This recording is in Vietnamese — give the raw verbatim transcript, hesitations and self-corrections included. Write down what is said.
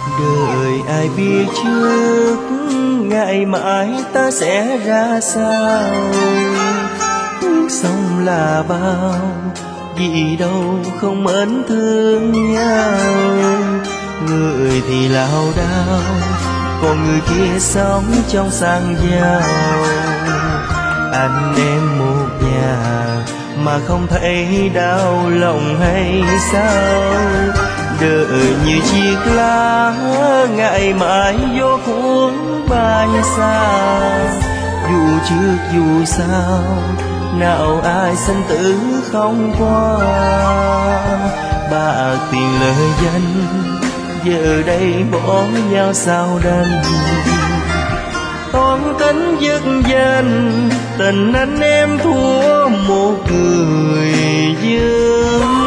Đời ai biết trước ngày mãi ta sẽ ra sao. Cuộc sống là bao vì đâu không mến thương nhau. Người thì lao đao còn người kia sống trong sang giàu. Anh em một nhà mà không thấy đau lòng hay sao. Đời như chiếc lá ngày mãi gió cuốn bay xa. Dù trước dù sau nào ai sinh tử không qua. Bạc tiền lời danh giờ đây bỏ nhau sao đành. Toan tính dứt danh tình anh em thua một người dưng.